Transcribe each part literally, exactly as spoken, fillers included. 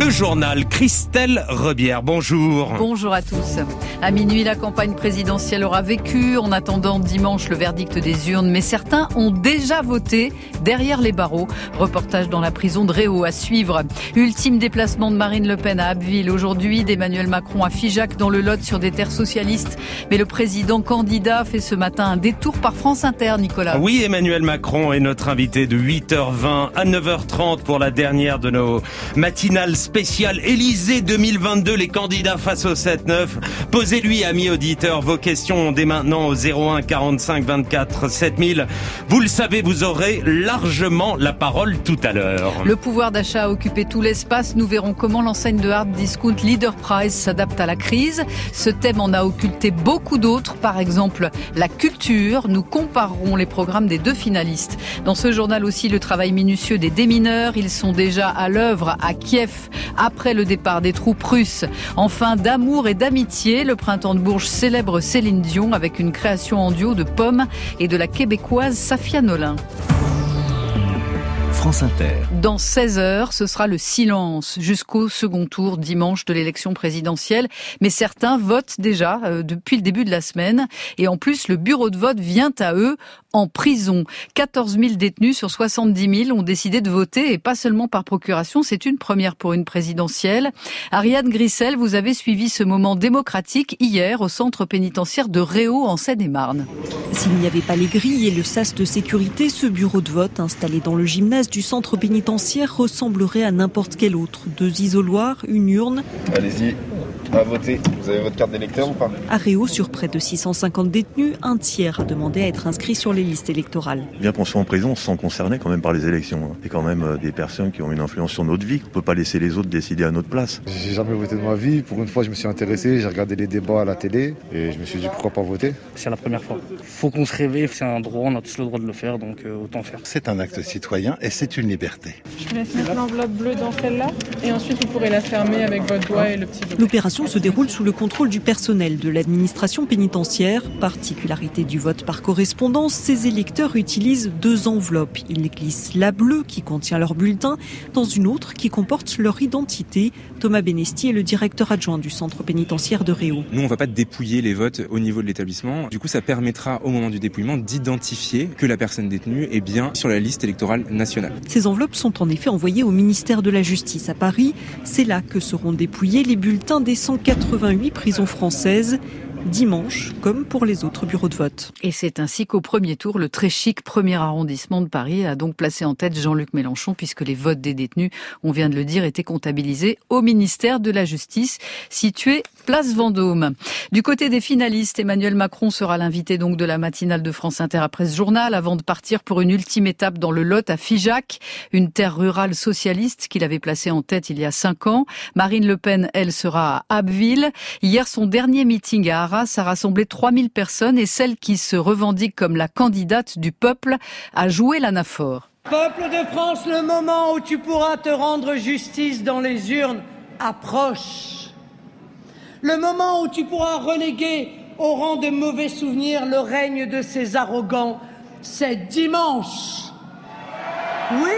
Le journal, Christelle Rebière, bonjour. Bonjour à tous. À minuit, la campagne présidentielle aura vécu. En attendant dimanche le verdict des urnes, mais certains ont déjà voté derrière les barreaux. Reportage dans la prison de Réau à suivre. Ultime déplacement de Marine Le Pen à Abbeville aujourd'hui, d'Emmanuel Macron à Figeac dans le Lot sur des terres socialistes. Mais le président candidat fait ce matin un détour par France Inter, Nicolas. Oui, Emmanuel Macron est notre invité de huit heures vingt à neuf heures trente pour la dernière de nos matinales spéciales Élysée deux mille vingt-deux, les candidats face au sept neuf. Posez-lui, amis auditeurs, vos questions dès maintenant au zéro un quarante-cinq vingt-quatre sept mille. Vous le savez, vous aurez largement la parole tout à l'heure. Le pouvoir d'achat a occupé tout l'espace. Nous verrons comment l'enseigne de hard discount Leader Price s'adapte à la crise. Ce thème en a occulté beaucoup d'autres, par exemple la culture. Nous comparerons les programmes des deux finalistes. Dans ce journal aussi, le travail minutieux des démineurs. Ils sont déjà à l'œuvre à Kiev après le départ des troupes russes. Enfin, d'amour et d'amitié, le printemps de Bourges célèbre Céline Dion avec une création en duo de Pomme et de la québécoise Safia Nolin. France Inter. Dans seize heures, ce sera le silence jusqu'au second tour dimanche de l'élection présidentielle. Mais certains votent déjà euh, depuis le début de la semaine. Et en plus, le bureau de vote vient à eux en prison. quatorze mille détenus sur soixante-dix mille ont décidé de voter et pas seulement par procuration. C'est une première pour une présidentielle. Ariane Grissel, vous avez suivi ce moment démocratique hier au centre pénitentiaire de Réau en Seine-et-Marne. S'il n'y avait pas les grilles et le sas de sécurité, ce bureau de vote installé dans le gymnase du centre pénitentiaire ressemblerait à n'importe quel autre. Deux isoloirs, une urne. Allez-y, à voter. Vous avez votre carte d'électeur ou pas ? À Réau, sur près de six cent cinquante détenus, un tiers a demandé à être inscrit sur les listes électorales. Bien qu'on soit en prison, on se sent concerné quand même par les élections. C'est quand même des personnes qui ont une influence sur notre vie. On ne peut pas laisser les autres décider à notre place. J'ai jamais voté de ma vie. Pour une fois, je me suis intéressé. J'ai regardé les débats à la télé et je me suis dit pourquoi pas voter. C'est la première fois. Faut qu'on se réveille. C'est un droit. On a tous le droit de le faire, donc euh, autant faire. C'est un acte citoyen et c'est une liberté. Je vous laisse mettre l'enveloppe bleue dans celle-là et ensuite vous pourrez la fermer avec votre doigt et le petit doigt. L'opération se déroule sous le contrôle du personnel de l'administration pénitentiaire. Particularité du vote par correspondance, ces électeurs utilisent deux enveloppes. Ils glissent la bleue qui contient leur bulletin dans une autre qui comporte leur identité. Thomas Benesti est le directeur adjoint du centre pénitentiaire de Réau. Nous, on ne va pas dépouiller les votes au niveau de l'établissement. Du coup, ça permettra au moment du dépouillement d'identifier que la personne détenue est bien sur la liste électorale nationale. Ces enveloppes sont en effet envoyées au ministère de la Justice à Paris. C'est là que seront dépouillés les bulletins des cent quatre-vingt-huit prisons françaises. Dimanche, comme pour les autres bureaux de vote. Et c'est ainsi qu'au premier tour, le très chic premier arrondissement de Paris a donc placé en tête Jean-Luc Mélenchon, puisque les votes des détenus, on vient de le dire, étaient comptabilisés au ministère de la Justice, situé place Vendôme. Du côté des finalistes, Emmanuel Macron sera l'invité donc de la matinale de France Inter après ce journal, avant de partir pour une ultime étape dans le Lot à Figeac, une terre rurale socialiste qu'il avait placée en tête il y a cinq ans. Marine Le Pen, elle, sera à Abbeville. Hier, son dernier meeting à Arras a rassemblé trois mille personnes et celle qui se revendique comme la candidate du peuple a joué l'anaphore. Peuple de France, le moment où tu pourras te rendre justice dans les urnes approche. Le moment où tu pourras reléguer au rang de mauvais souvenirs le règne de ces arrogants, c'est dimanche. Oui!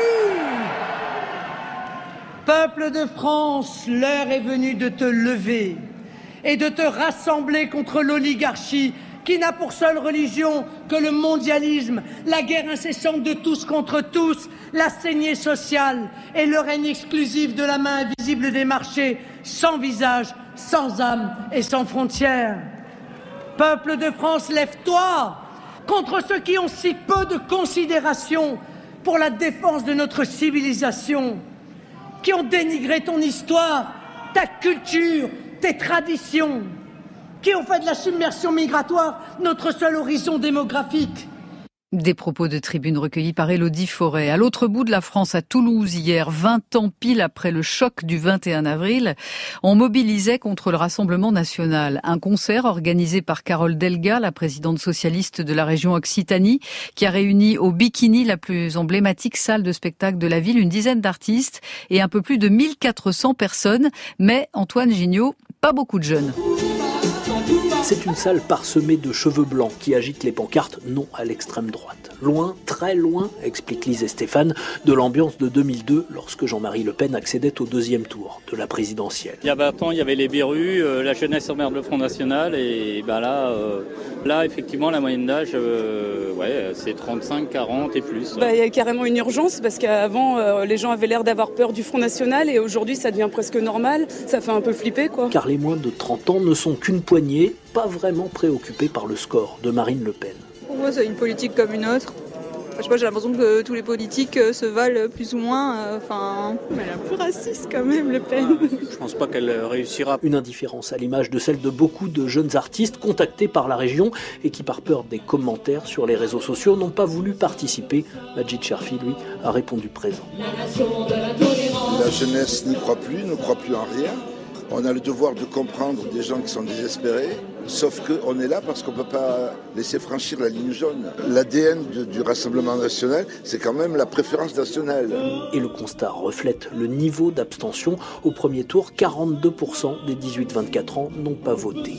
Peuple de France, l'heure est venue de te lever et de te rassembler contre l'oligarchie qui n'a pour seule religion que le mondialisme, la guerre incessante de tous contre tous, la saignée sociale et le règne exclusif de la main invisible des marchés, sans visage, sans âme et sans frontières. Peuple de France, lève-toi contre ceux qui ont si peu de considération pour la défense de notre civilisation, qui ont dénigré ton histoire, ta culture, tes traditions, qui ont fait de la submersion migratoire notre seul horizon démographique. Des propos de tribune recueillis par Élodie Forêt. À l'autre bout de la France, à Toulouse, hier, vingt ans pile après le choc du vingt et un avril, on mobilisait contre le Rassemblement national. Un concert organisé par Carole Delga, la présidente socialiste de la région Occitanie, qui a réuni au Bikini, la plus emblématique salle de spectacle de la ville, une dizaine d'artistes et un peu plus de mille quatre cents personnes. Mais, Antoine Gignot, pas beaucoup de jeunes. C'est une salle parsemée de cheveux blancs qui agitent les pancartes non à l'extrême droite. Loin, très loin, explique Lise et Stéphane, de l'ambiance de deux mille deux lorsque Jean-Marie Le Pen accédait au deuxième tour de la présidentielle. Il y a vingt ans, il y avait les Bérus, euh, la jeunesse emmerde le Front National et ben là, euh, là effectivement la moyenne d'âge euh, ouais, c'est trente-cinq, quarante et plus. Bah, il y a carrément une urgence parce qu'avant euh, les gens avaient l'air d'avoir peur du Front National et aujourd'hui ça devient presque normal, ça fait un peu flipper quoi. Car les moins de trente ans ne sont qu'une poignée, pas vraiment préoccupés par le score de Marine Le Pen. Pour moi, c'est une politique comme une autre. Enfin, je sais pas, j'ai l'impression que tous les politiques se valent plus ou moins. Enfin, elle est un peu raciste quand même, Le Pen. Je pense pas qu'elle réussira. Une indifférence à l'image de celle de beaucoup de jeunes artistes contactés par la région et qui, par peur des commentaires sur les réseaux sociaux, n'ont pas voulu participer. Majid Cherfi, lui, a répondu présent. La jeunesse n'y croit plus, ne croit plus en rien. On a le devoir de comprendre des gens qui sont désespérés, sauf qu'on est là parce qu'on ne peut pas laisser franchir la ligne jaune. L'A D N de, du Rassemblement national, c'est quand même la préférence nationale. Et le constat reflète le niveau d'abstention. Au premier tour, quarante-deux pour cent des dix-huit vingt-quatre ans n'ont pas voté.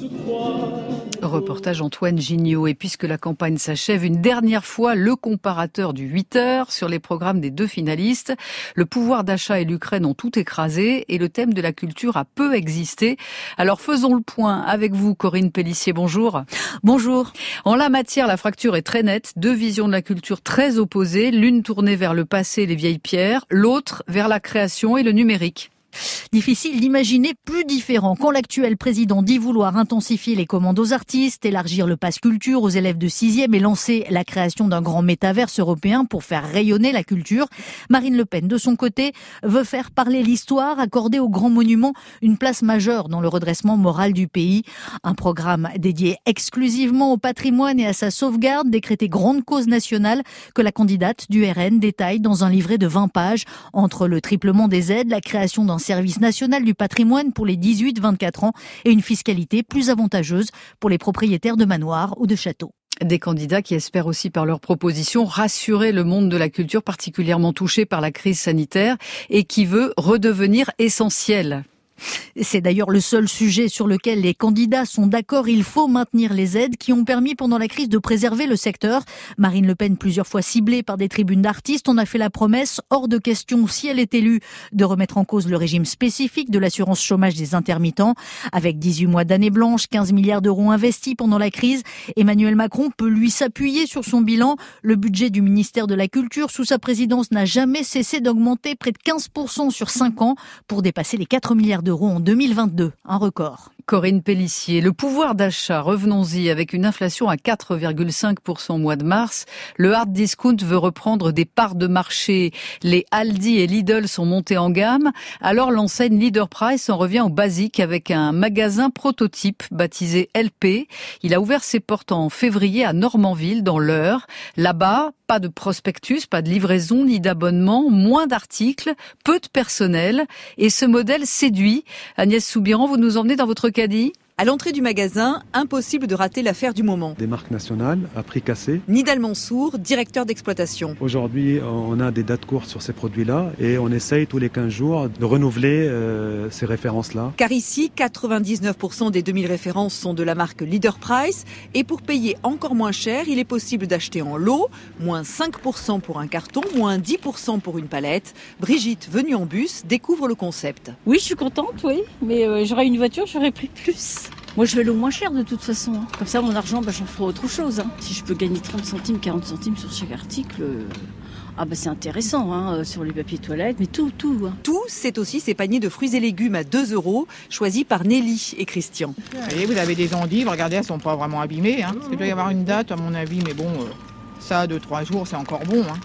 Reportage Antoine Gignot. Et puisque la campagne s'achève, une dernière fois, le comparateur du huit heures sur les programmes des deux finalistes. Le pouvoir d'achat et l'Ukraine ont tout écrasé et le thème de la culture a peu existé. Alors faisons le point avec vous, Corinne Pélissier, bonjour. Bonjour. En la matière, la fracture est très nette. Deux visions de la culture très opposées. L'une tournée vers le passé et les vieilles pierres, l'autre vers la création et le numérique. Difficile d'imaginer plus différent quand l'actuel président dit vouloir intensifier les commandes aux artistes, élargir le pass culture aux élèves de sixième et lancer la création d'un grand métaverse européen pour faire rayonner la culture. Marine Le Pen, de son côté, veut faire parler l'histoire, accorder aux grands monuments une place majeure dans le redressement moral du pays. Un programme dédié exclusivement au patrimoine et à sa sauvegarde, décrété grande cause nationale, que la candidate du R N détaille dans un livret de vingt pages. Entre le triplement des aides, la création d'un service national du patrimoine pour les dix-huit vingt-quatre ans et une fiscalité plus avantageuse pour les propriétaires de manoirs ou de châteaux. Des candidats qui espèrent aussi par leurs propositions rassurer le monde de la culture particulièrement touché par la crise sanitaire et qui veut redevenir essentiel. C'est d'ailleurs le seul sujet sur lequel les candidats sont d'accord. Il faut maintenir les aides qui ont permis pendant la crise de préserver le secteur. Marine Le Pen, plusieurs fois ciblée par des tribunes d'artistes, en a fait la promesse, hors de question, si elle est élue, de remettre en cause le régime spécifique de l'assurance chômage des intermittents. Avec dix-huit mois d'année blanche, quinze milliards d'euros investis pendant la crise, Emmanuel Macron peut lui s'appuyer sur son bilan. Le budget du ministère de la Culture sous sa présidence n'a jamais cessé d'augmenter, près de quinze pour cent sur cinq ans, pour dépasser les quatre milliards d'euros en deux mille vingt-deux, un record. Corinne Pélissier, le pouvoir d'achat, revenons-y, avec une inflation à quatre virgule cinq pour cent au mois de mars. Le hard discount veut reprendre des parts de marché. Les Aldi et Lidl sont montés en gamme. Alors l'enseigne Leader Price en revient au basique avec un magasin prototype baptisé L P. Il a ouvert ses portes en février à Normanville, dans l'Eure. Là-bas, pas de prospectus, pas de livraison ni d'abonnement, moins d'articles, peu de personnel. Et ce modèle séduit. Agnès Soubiran, vous nous emmenez dans votre caddie ? À l'entrée du magasin, impossible de rater l'affaire du moment. Des marques nationales à prix cassé. Nidal Mansour, directeur d'exploitation. Aujourd'hui, on a des dates courtes sur ces produits-là et on essaye tous les quinze jours de renouveler euh, ces références-là. Car ici, quatre-vingt-dix-neuf pour cent des deux mille références sont de la marque Leader Price. Et pour payer encore moins cher, il est possible d'acheter en lot, moins cinq pour cent pour un carton, moins dix pour cent pour une palette. Brigitte, venue en bus, découvre le concept. Oui, je suis contente, oui. Mais euh, j'aurais une voiture, j'aurais pris plus. Moi, je vais le moins cher de toute façon. Hein. Comme ça, mon argent, bah, j'en ferai autre chose. Hein. Si je peux gagner trente centimes, quarante centimes sur chaque article, euh... ah bah c'est intéressant hein, sur les papiers toilettes, mais tout, tout. Hein. Tout, c'est aussi ces paniers de fruits et légumes à deux euros, choisis par Nelly et Christian. Vous voyez, vous avez des endives, regardez, elles ne sont pas vraiment abîmées. Hein. Il doit y avoir une date, à mon avis, mais bon, euh, ça, deux, trois jours, c'est encore bon. Hein.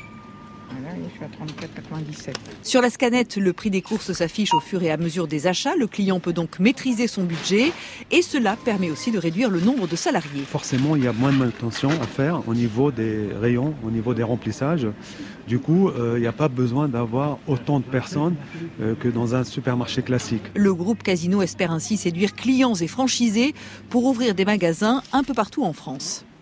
Voilà, je suis à trente-quatre quatre-vingt-dix-sept. Sur la scanette, le prix des courses s'affiche au fur et à mesure des achats. Le client peut donc maîtriser son budget et cela permet aussi de réduire le nombre de salariés. Forcément, il y a moins de manutention à faire au niveau des rayons, au niveau des remplissages. Du coup, euh, il n'y a pas besoin d'avoir autant de personnes euh, que dans un supermarché classique. Le groupe Casino espère ainsi séduire clients et franchisés pour ouvrir des magasins un peu partout en France.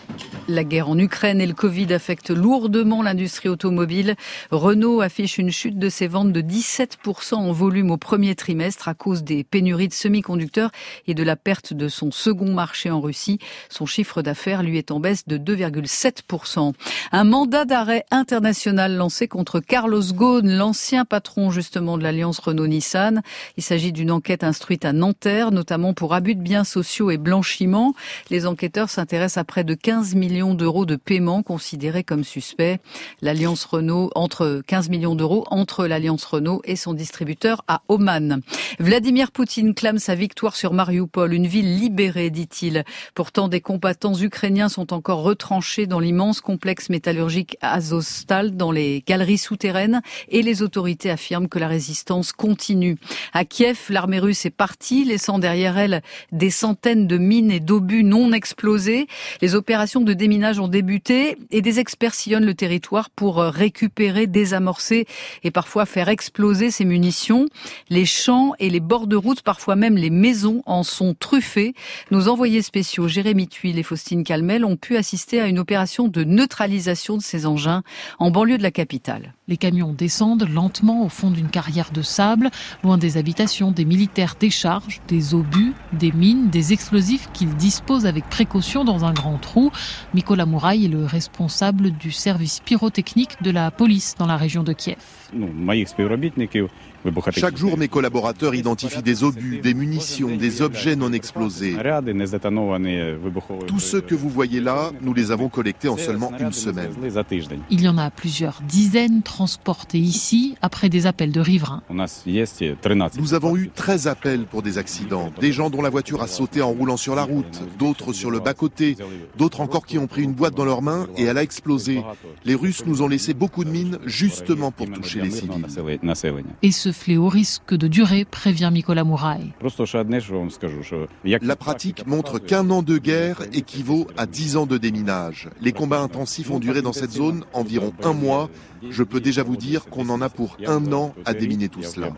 La guerre en Ukraine et le Covid affectent lourdement l'industrie automobile. Renault affiche une chute de ses ventes de dix-sept pour cent en volume au premier trimestre à cause des pénuries de semi-conducteurs et de la perte de son second marché en Russie. Son chiffre d'affaires, lui, est en baisse de deux virgule sept pour cent. Un mandat d'arrêt international lancé contre Carlos Ghosn, l'ancien patron justement de l'alliance Renault-Nissan. Il s'agit d'une enquête instruite à Nanterre, notamment pour abus de biens sociaux et blanchiment. Les enquêteurs s'intéressent à près de quinze millions d'euros de paiements considérés comme suspects. L'alliance Renault, entre quinze millions d'euros entre l'alliance Renault et son distributeur à Oman. Vladimir Poutine clame sa victoire sur Mariupol, une ville libérée, dit-il. Pourtant, des combattants ukrainiens sont encore retranchés dans l'immense complexe métallurgique Azovstal, dans les galeries souterraines, et les autorités affirment que la résistance continue. À Kiev, l'armée russe est partie, laissant derrière elle des centaines de mines et d'obus non explosés. Les opérations de déminage ont débuté et des experts sillonnent le territoire pour récupérer, désamorcer et parfois faire exploser ces munitions. Les champs et les bords de route, parfois même les maisons, en sont truffés. Nos envoyés spéciaux Jérémy Tuile et Faustine Calmel ont pu assister à une opération de neutralisation de ces engins en banlieue de la capitale. Les camions descendent lentement au fond d'une carrière de sable, loin des habitations. Des militaires déchargent des obus, des mines, des explosifs qu'ils disposent avec précaution dans un grand trou. Mykola Mouraï est le responsable du service pyrotechnique de la police dans la région de Kiev. Chaque jour, mes collaborateurs identifient des obus, des munitions, des objets non explosés. Tous ceux que vous voyez là, nous les avons collectés en seulement une semaine. Il y en a plusieurs dizaines transportés ici après des appels de riverains. Nous avons eu treize appels pour des accidents. Des gens dont la voiture a sauté en roulant sur la route, d'autres sur le bas-côté, d'autres encore qui ont pris une boîte dans leurs mains et elle a explosé. Les Russes nous ont laissé beaucoup de mines justement pour toucher les civils. Et ce fléau risque de durer, prévient Mykola Mouraï. La pratique montre qu'un an de guerre équivaut à dix ans de déminage. Les combats intensifs ont duré dans cette zone environ un mois. Je peux déjà vous dire qu'on en a pour un an à déminer tout cela.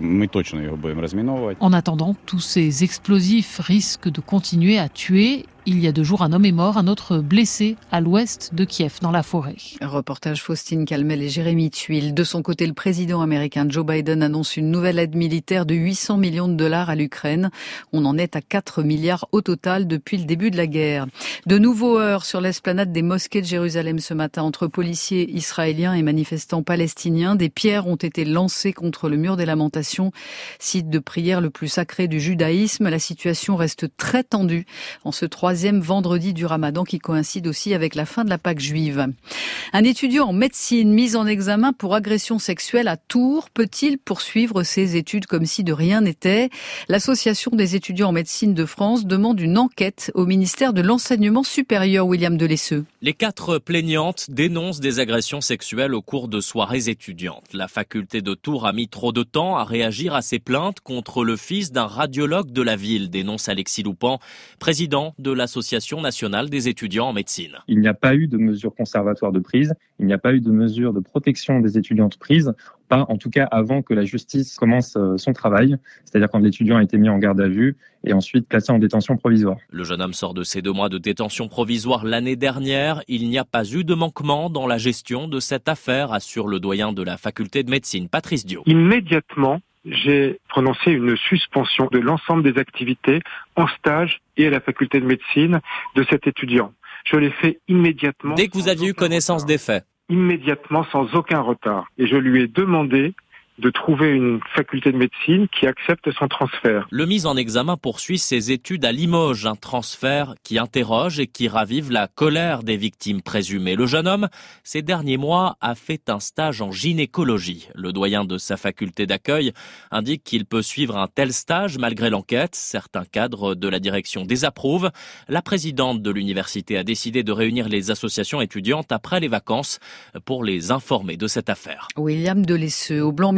En attendant, tous ces explosifs risquent de continuer à tuer. Il y a deux jours, un homme est mort, un autre blessé à l'ouest de Kiev, dans la forêt. Reportage Faustine Calmel et Jérémy Tuile. De son côté, le président américain Joe Biden annonce une nouvelle aide militaire de huit cents millions de dollars à l'Ukraine. On en est à quatre milliards au total depuis le début de la guerre. De nouveaux heurts sur l'esplanade des mosquées de Jérusalem ce matin entre policiers israéliens et manifestants palestiniens. Des pierres ont été lancées contre le mur des Lamentations, site de prière le plus sacré du judaïsme. La situation reste très tendue en ce troisième vendredi du Ramadan qui coïncide aussi avec la fin de la Pâque juive. Un étudiant en médecine mis en examen pour agression sexuelle à Tours peut-il poursuivre ses études comme si de rien n'était ? L'Association des étudiants en médecine de France demande une enquête au ministère de l'Enseignement supérieur, William Delesseux. Les quatre plaignantes dénoncent des agressions sexuelles au cours de soirées étudiantes. La faculté de Tours a mis trop de temps à réagir à ces plaintes contre le fils d'un radiologue de la ville, dénonce Alexis Loupan, président de la l'Association nationale des étudiants en médecine. Il n'y a pas eu de mesures conservatoires de prise, il n'y a pas eu de mesures de protection des étudiantes prises, pas en tout cas avant que la justice commence son travail, c'est-à-dire quand l'étudiant a été mis en garde à vue et ensuite placé en détention provisoire. Le jeune homme sort de ses deux mois de détention provisoire l'année dernière. Il n'y a pas eu de manquement dans la gestion de cette affaire, assure le doyen de la faculté de médecine, Patrice Dio. Immédiatement, j'ai prononcé une suspension de l'ensemble des activités en stage et à la faculté de médecine de cet étudiant. Je l'ai fait immédiatement. Dès que vous aviez eu connaissance retard. des faits. Immédiatement, sans aucun retard. Et je lui ai demandé de trouver une faculté de médecine qui accepte son transfert. Le mis en examen poursuit ses études à Limoges, un transfert qui interroge et qui ravive la colère des victimes présumées. Le jeune homme, ces derniers mois, a fait un stage en gynécologie. Le doyen de sa faculté d'accueil indique qu'il peut suivre un tel stage malgré l'enquête. Certains cadres de la direction désapprouvent. La présidente de l'université a décidé de réunir les associations étudiantes après les vacances pour les informer de cette affaire. William Delesseux, au Blanc-Ménil.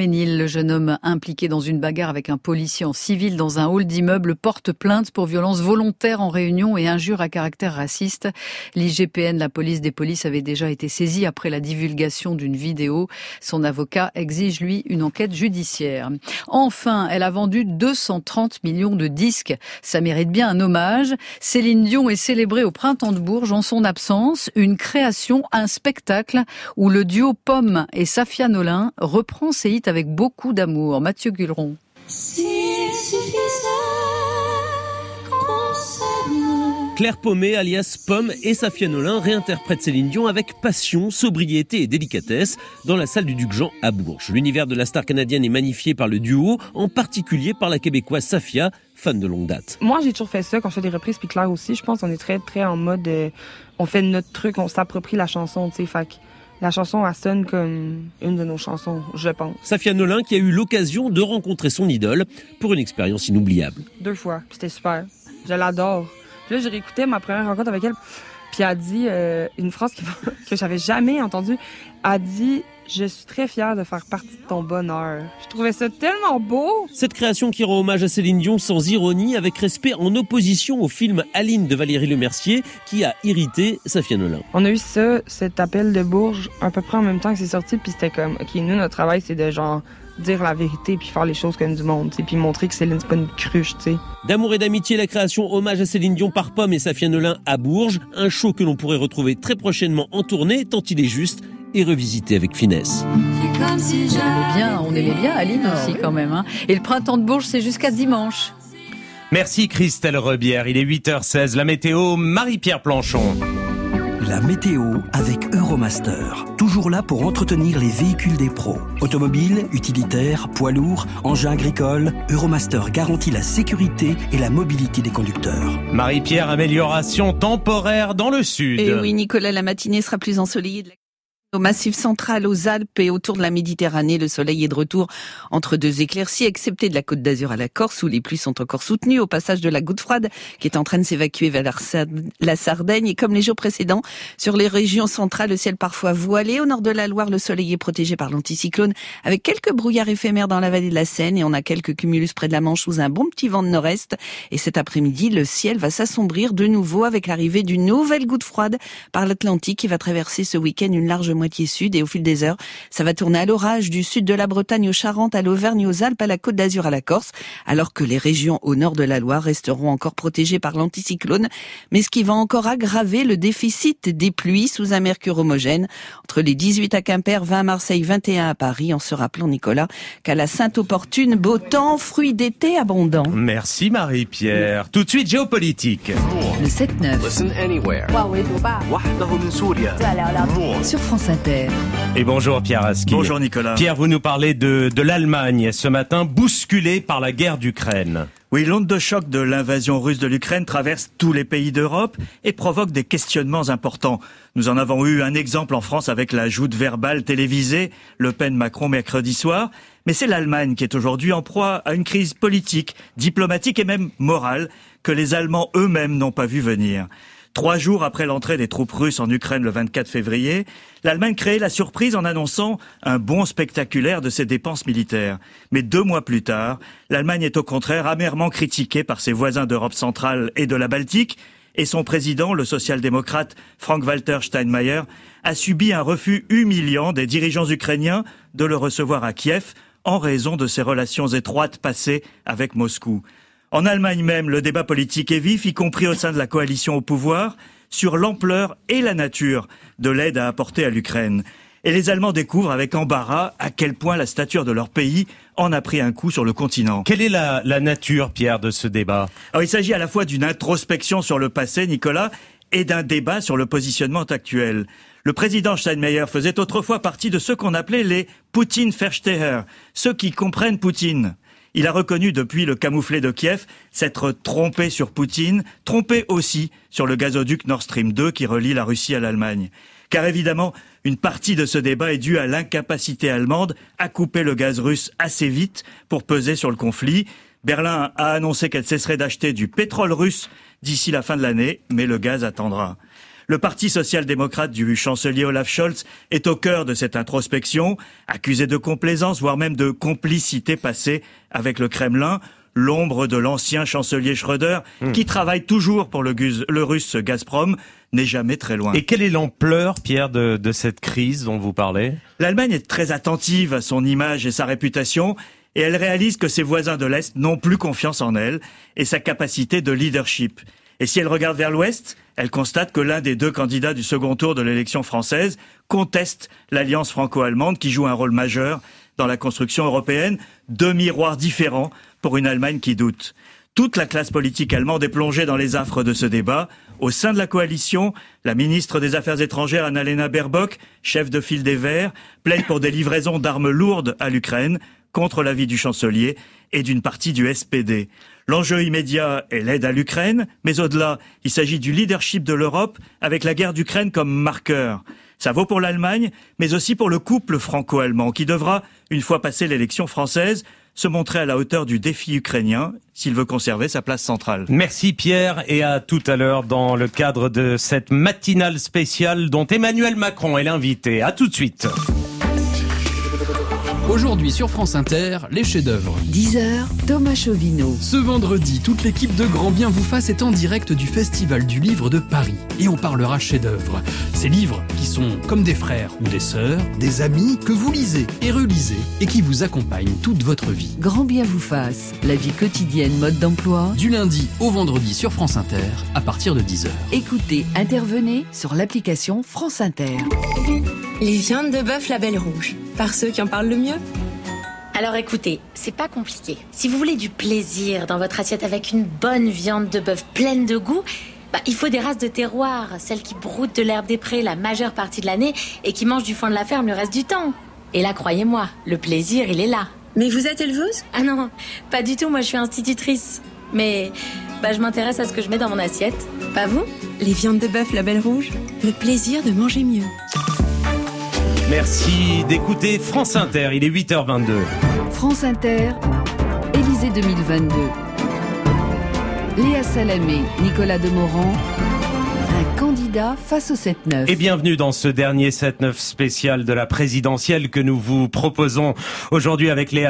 Dauphin-Ménil. Le jeune homme impliqué dans une bagarre avec un policier en civil dans un hall d'immeuble porte plainte pour violence volontaire en réunion et injures à caractère raciste. L'I G P N, la police des polices, avait déjà été saisie après la divulgation d'une vidéo. Son avocat exige, lui, une enquête judiciaire. Enfin, elle a vendu deux cent trente millions de disques. Ça mérite bien un hommage. Céline Dion est célébrée au Printemps de Bourges en son absence. Une création, un spectacle où le duo Pomme et Safia Nolin reprend ses hits avec beaucoup d'amour. Mathieu Gulleron. Claire Pommet, alias Pomme, et Safia Nolin réinterprètent Céline Dion avec passion, sobriété et délicatesse dans la salle du Duc Jean à Bourges. L'univers de la star canadienne est magnifié par le duo, en particulier par la québécoise Safia, fan de longue date. Moi, j'ai toujours fait ça quand je fais des reprises, puis Claire aussi. Je pense qu'on est très, très en mode... Euh, on fait notre truc, on s'approprie la chanson, tu sais, fait que la chanson, elle sonne comme une de nos chansons, je pense. Safia Nolin qui a eu l'occasion de rencontrer son idole pour une expérience inoubliable. Deux fois, c'était super. Je l'adore. Puis là, j'ai réécouté ma première rencontre avec elle, puis elle a dit euh, une phrase qui, que j'avais jamais entendue. Elle a dit « Je suis très fière de faire partie de ton bonheur ». Je trouvais ça tellement beau. Cette création qui rend hommage à Céline Dion sans ironie, avec respect, en opposition au film Aline de Valérie Lemercier, qui a irrité Safia Nolin. On a eu ça, cet appel de Bourges, à peu près en même temps que c'est sorti, puis c'était comme, OK, nous, notre travail, c'est de genre... dire la vérité puis faire les choses comme du monde, puis montrer que Céline, c'est pas une cruche, tu sais. D'amour et d'amitié, la création hommage à Céline Dion par Pomme et Safia Nolin à Bourges, un show que l'on pourrait retrouver très prochainement en tournée, tant il est juste et revisité avec finesse. On aimait bien, on aimait bien Aline aussi quand même. Hein. Et le Printemps de Bourges, c'est jusqu'à dimanche. Merci Christelle Rebière, il est huit heures seize, la météo, Marie-Pierre Planchon. La météo avec Euromaster. Toujours là pour entretenir les véhicules des pros. Automobiles, utilitaires, poids lourds, engins agricoles, Euromaster garantit la sécurité et la mobilité des conducteurs. Marie-Pierre, amélioration temporaire dans le sud. Et oui, Nicolas, la matinée sera plus ensoleillée de la... Au Massif central, aux Alpes et autour de la Méditerranée, le soleil est de retour entre deux éclaircies, excepté de la Côte d'Azur à la Corse, où les pluies sont encore soutenues au passage de la goutte froide, qui est en train de s'évacuer vers la Sardaigne. Et comme les jours précédents, sur les régions centrales, le ciel parfois voilé. Au nord de la Loire, le soleil est protégé par l'anticyclone, avec quelques brouillards éphémères dans la vallée de la Seine, et on a quelques cumulus près de la Manche sous un bon petit vent de nord-est. Et cet après-midi, le ciel va s'assombrir de nouveau avec l'arrivée d'une nouvelle goutte froide par l'Atlantique, qui va traverser ce week-end une large moitié sud, et au fil des heures, ça va tourner à l'orage du sud de la Bretagne aux Charentes, à l'Auvergne, aux Alpes, à la Côte d'Azur, à la Corse, alors que les régions au nord de la Loire resteront encore protégées par l'anticyclone, mais ce qui va encore aggraver le déficit des pluies sous un mercure homogène entre les dix-huit à Quimper, vingt à Marseille, vingt et un à Paris, en se rappelant, Nicolas, qu'à la Sainte-Opportune, beau temps, fruits d'été abondants. Merci Marie-Pierre. Tout de suite, géopolitique. Le sept neuf. Sur France Inter. Et bonjour Pierre Aski. Bonjour Nicolas. Pierre, vous nous parlez de, de l'Allemagne ce matin, bousculée par la guerre d'Ukraine. Oui, l'onde de choc de l'invasion russe de l'Ukraine traverse tous les pays d'Europe et provoque des questionnements importants. Nous en avons eu un exemple en France avec la joute verbale télévisée, Le Pen-Macron mercredi soir. Mais c'est l'Allemagne qui est aujourd'hui en proie à une crise politique, diplomatique et même morale que les Allemands eux-mêmes n'ont pas vu venir. Trois jours après l'entrée des troupes russes en Ukraine le vingt-quatre février, l'Allemagne créait la surprise en annonçant un bond spectaculaire de ses dépenses militaires. Mais deux mois plus tard, l'Allemagne est au contraire amèrement critiquée par ses voisins d'Europe centrale et de la Baltique, et son président, le social-démocrate Frank-Walter Steinmeier, a subi un refus humiliant des dirigeants ukrainiens de le recevoir à Kiev en raison de ses relations étroites passées avec Moscou. En Allemagne même, le débat politique est vif, y compris au sein de la coalition au pouvoir, sur l'ampleur et la nature de l'aide à apporter à l'Ukraine. Et les Allemands découvrent avec embarras à quel point la stature de leur pays en a pris un coup sur le continent. Quelle est la, la nature, Pierre, de ce débat ? Alors, il s'agit à la fois d'une introspection sur le passé, Nicolas, et d'un débat sur le positionnement actuel. Le président Steinmeier faisait autrefois partie de ceux qu'on appelait les Poutine-Versteher, ceux qui comprennent Poutine. Il a reconnu depuis le camouflet de Kiev s'être trompé sur Poutine, trompé aussi sur le gazoduc Nord Stream deux qui relie la Russie à l'Allemagne. Car évidemment, une partie de ce débat est due à l'incapacité allemande à couper le gaz russe assez vite pour peser sur le conflit. Berlin a annoncé qu'elle cesserait d'acheter du pétrole russe d'ici la fin de l'année, mais le gaz attendra. Le parti social-démocrate du chancelier Olaf Scholz est au cœur de cette introspection, accusé de complaisance, voire même de complicité passée avec le Kremlin. L'ombre de l'ancien chancelier Schröder, mmh. qui travaille toujours pour le, gus, le russe Gazprom, n'est jamais très loin. Et quelle est l'ampleur, Pierre, de, de cette crise dont vous parlez ? L'Allemagne est très attentive à son image et sa réputation, et elle réalise que ses voisins de l'Est n'ont plus confiance en elle et sa capacité de leadership. Et si elle regarde vers l'Ouest, elle constate que l'un des deux candidats du second tour de l'élection française conteste l'alliance franco-allemande qui joue un rôle majeur dans la construction européenne, deux miroirs différents pour une Allemagne qui doute. Toute la classe politique allemande est plongée dans les affres de ce débat. Au sein de la coalition, la ministre des Affaires étrangères Annalena Baerbock, chef de file des Verts, plaide pour des livraisons d'armes lourdes à l'Ukraine, contre l'avis du chancelier et d'une partie du S P D. L'enjeu immédiat est l'aide à l'Ukraine, mais au-delà, il s'agit du leadership de l'Europe avec la guerre d'Ukraine comme marqueur. Ça vaut pour l'Allemagne, mais aussi pour le couple franco-allemand qui devra, une fois passée l'élection française, se montrer à la hauteur du défi ukrainien s'il veut conserver sa place centrale. Merci Pierre et à tout à l'heure dans le cadre de cette matinale spéciale dont Emmanuel Macron est l'invité. À tout de suite. Aujourd'hui sur France Inter, les chefs-d'œuvre. dix heures, Thomas Chauvineau. Ce vendredi, toute l'équipe de Grand Bien vous fasse est en direct du Festival du Livre de Paris. Et on parlera chefs-d'œuvre. Ces livres qui sont comme des frères ou des sœurs, des amis que vous lisez et relisez et qui vous accompagnent toute votre vie. Grand Bien vous fasse, la vie quotidienne, mode d'emploi. Du lundi au vendredi sur France Inter, à partir de dix heures. Écoutez, intervenez sur l'application France Inter. Les viandes de bœuf Label Rouge, par ceux qui en parlent le mieux. Alors écoutez, c'est pas compliqué. Si vous voulez du plaisir dans votre assiette avec une bonne viande de bœuf pleine de goût, bah, il faut des races de terroir, celles qui broutent de l'herbe des prés la majeure partie de l'année et qui mangent du foin de la ferme le reste du temps. Et là, croyez-moi, le plaisir, il est là. Mais vous êtes éleveuse ? Ah non, pas du tout, moi je suis institutrice. Mais bah, je m'intéresse à ce que je mets dans mon assiette. Pas vous ? Les viandes de bœuf Label Rouge, le plaisir de manger mieux. Merci d'écouter France Inter, il est huit heures vingt-deux. France Inter, Élysée deux mille vingt-deux. Léa Salamé, Nicolas Demorand, un candidat face au sept neuf. Et bienvenue dans ce dernier sept neuf spécial de la présidentielle que nous vous proposons aujourd'hui avec Léa